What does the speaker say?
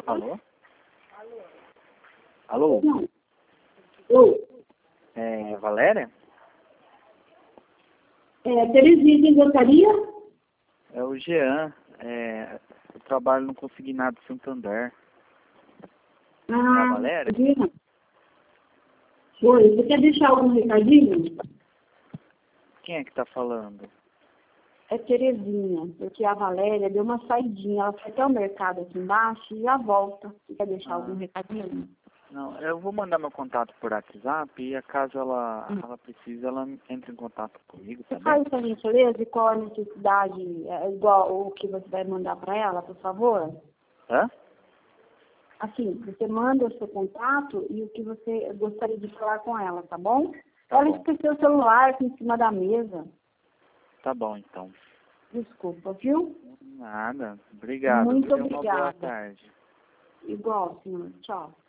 Alô? Alô? Não. Oi. É Valéria? Terezinha, quem gostaria? É o Jean. Eu trabalho no Consignado Santander. É a Valéria? Jean. Oi, você quer deixar algum recadinho? Quem é que tá falando? É Terezinha, porque a Valéria deu uma saidinha, ela foi até o mercado aqui embaixo e já volta. Você quer deixar algum recadinho? Não, eu vou mandar meu contato por WhatsApp e caso ela precise, ela entra em contato comigo, tá Você bem? faz essa gentileza e qual a necessidade, igual o que você vai mandar para ela, por favor? Hã? Assim, você manda o seu contato e o que você gostaria de falar com ela, tá bom? Tá Ela bom. esqueceu o celular aqui em cima da mesa. Tá bom, então. Desculpa, viu? Nada. Obrigado. Muito Viu? Uma boa obrigada. tarde. Igual, senhor. Tchau.